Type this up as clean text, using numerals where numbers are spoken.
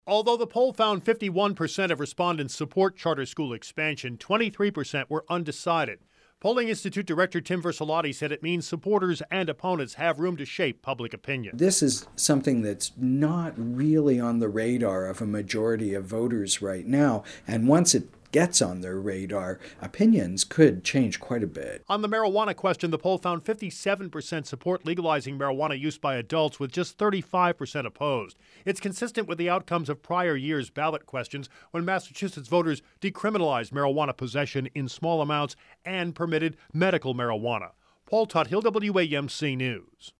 Although the poll found 51% of respondents support charter school expansion, 23% were undecided. Polling Institute Director Tim Versalati said it means supporters and opponents have room to shape public opinion. This is something that's not really on the radar of a majority of voters right now, and once it gets on their radar, opinions could change quite a bit. On the marijuana question, the poll found 57% support legalizing marijuana use by adults, with just 35% opposed. It's consistent with the outcomes of prior years' ballot questions when Massachusetts voters decriminalized marijuana possession in small amounts and permitted medical marijuana. Paul Tuthill, WAMC News.